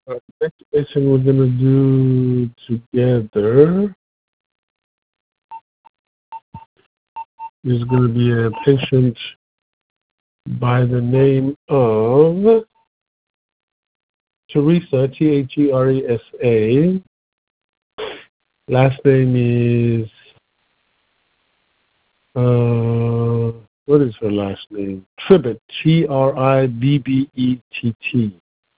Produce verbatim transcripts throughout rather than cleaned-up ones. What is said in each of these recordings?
Uh, next patient we're going to do together is going to be a patient by the name of Teresa, T H E R E S A. Last name is, uh, what is her last name? Tribbett, T R I B B E T T.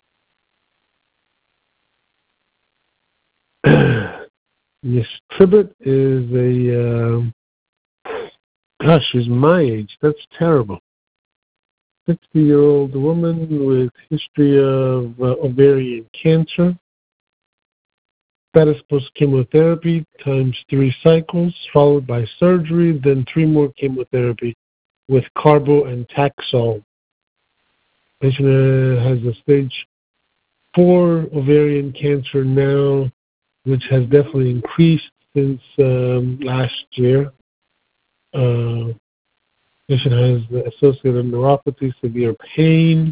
Miss Tribbett is a, um, gosh, she's my age. That's terrible. sixty-year-old woman with history of uh, ovarian cancer. Status post-chemotherapy times three cycles, followed by surgery, then three more chemotherapy with carbo and Taxol. Patient uh, has a stage four ovarian cancer now, which has definitely increased since um, last year. Uh, patient has the associated neuropathy, severe pain,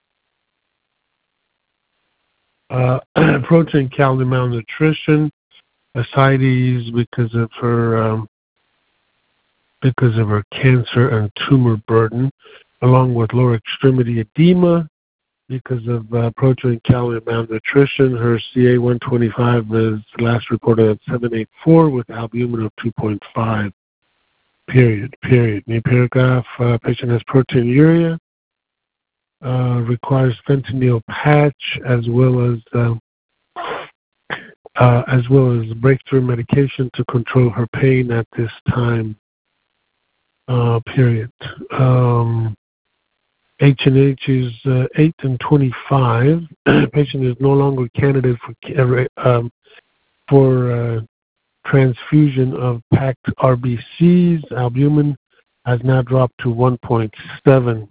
uh, protein calorie malnutrition, ascites because of her um, because of her cancer and tumor burden, along with lower extremity edema because of uh, protein calorie malnutrition. Her C A one twenty-five is last reported at seven eighty-four with albumin of two point five. Period. Period. New paragraph. Uh, patient has proteinuria. Uh, requires fentanyl patch as well as uh, uh, as well as breakthrough medication to control her pain at this time. Uh, period. Um, H and H is uh, eight and twenty-five. Patient is no longer candidate for um, for uh, transfusion of packed R B Cs. Albumin has now dropped to one point seven.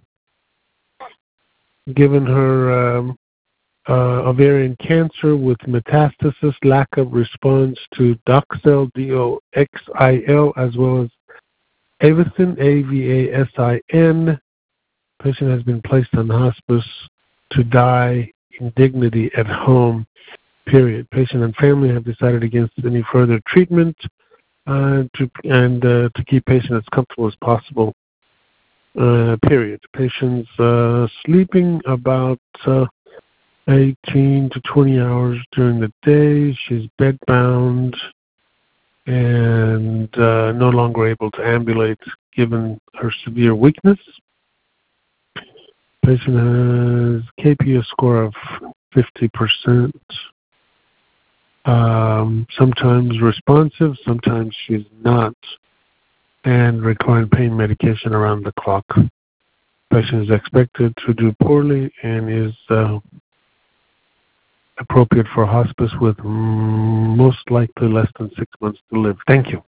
Given her um, uh, ovarian cancer with metastasis, lack of response to Doxil, D O X I L, as well as Avicin, A V A S I N. Patient has been placed on hospice to die in dignity at home, period. Patient and family have decided against any further treatment uh, to, and uh, to keep patient as comfortable as possible. Uh, period. Patient's uh, sleeping about uh, eighteen to twenty hours during the day. She's bedbound and uh, no longer able to ambulate given her severe weakness. Patient has K P S score of fifty percent. Um, sometimes responsive, sometimes she's not, and requiring pain medication around the clock. Patient is expected to do poorly and is uh, appropriate for hospice with most likely less than six months to live. Thank you.